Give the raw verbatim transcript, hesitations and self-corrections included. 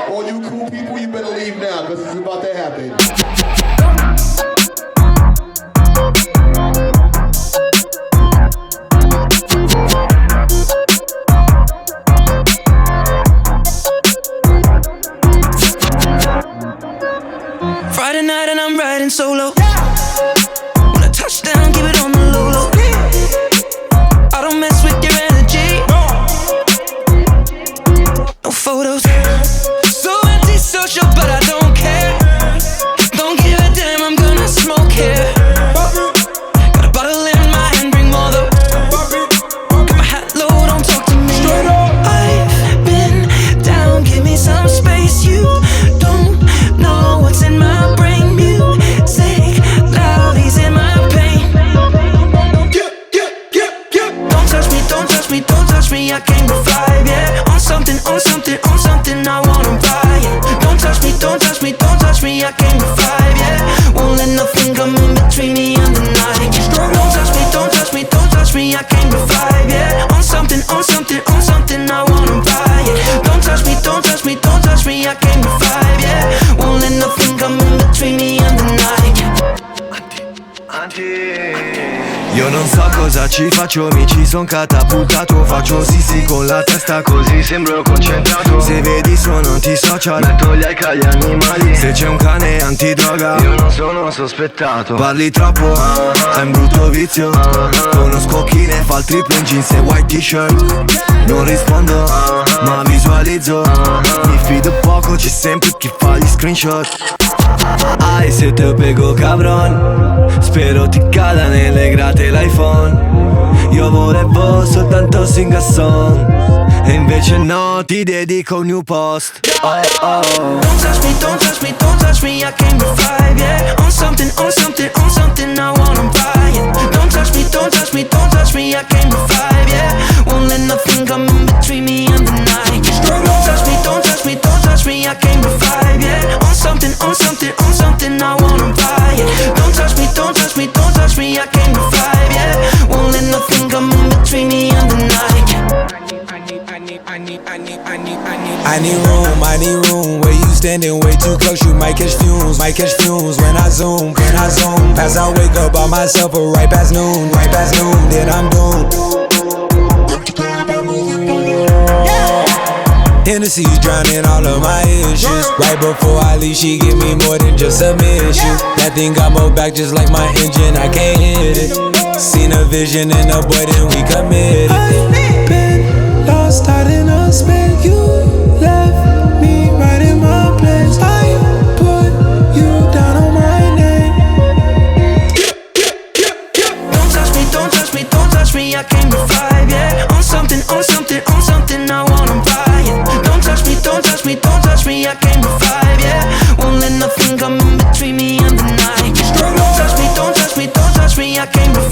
All you cool people, you better leave now, because it's about to happen. Friday night and I'm riding solo. When I touch down, keep it on the low low. I don't mess with your energy. No photos. So antisocial, but I don't care. Don't give a damn, I'm gonna smoke here. Got a bottle in my hand, bring more though. Got my hat low, don't talk to me. I've been down, give me some space. You don't know what's in my brain. Music loud, easing my pain. Don't touch me, don't touch me, don't touch me. I came to vibe, yeah. On something, on something, on something I wanna buy, yeah. Don't touch me, don't touch me, don't touch me. I came to vibe, yeah. Won't let nothing come in between me and the night. Don't touch me, don't touch me, don't touch me. I came to vibe, yeah. On something, on something, on something I wanna buy, yeah. Don't touch me, don't touch me, don't touch me. I came to vibe, yeah. Won't let nothing come in between me and the night. Io non so cosa ci faccio, mi ci son catapultato. Faccio sì sì con la testa così sembro concentrato. Se vedi sono antisocial, metto gli like agli animali. Se c'è un cane antidroga, io non sono sospettato. Parli troppo, uh-huh. Hai un brutto vizio, uh-huh. Conosco chi ne fa il triplo in jeans e white t-shirt. Non rispondo, uh-huh. Ma visualizzo, uh-huh. Mi fido poco, c'è sempre chi fa gli screenshot. Ai se te pego cabron, spero ti cada nelle grate l'iPhone. Io volevo soltanto sing a song, e invece no, ti dedico un new post. Oh oh. Don't touch me, don't touch me, don't touch me. I came to vibe, yeah. On something, on something, on something I wanna buy, yeah. Don't touch me, don't touch me, don't touch me. I came to vibe, yeah. Won't let nothing come in between me and the night. Don't touch me, don't touch me, don't touch me. I came to vibe, yeah. On something, on something, on something I wanna buy, yeah. Don't touch me, don't touch me, don't touch me. I came to vibe, yeah. Won't let nothing come in between me and the night. I need, I need, I need, I need, I need, I need room, I need room. Where you standing way too close, you might catch fumes, might catch fumes. When I zoom, when I zoom, pass out, wake up by myself, or right past noon, right past noon, then I'm doomed. Hennessy's drowning all of my issues. Right before I leave, she give me more than just submission. That thing got more back just like my engine, I can't hit it. Seen a vision in a boy, then we committed. I've been lost out in a space. You left me right in my place. I put you down on my name. Don't touch me, don't touch me, don't touch me. I came to vibe, yeah. On something, on something, on something I wanna buy, yeah. Don't touch me, don't touch me, don't touch me. I came to vibe, yeah. Won't let nothing come in between me and the night. Don't touch me, don't touch me, don't touch me. I came to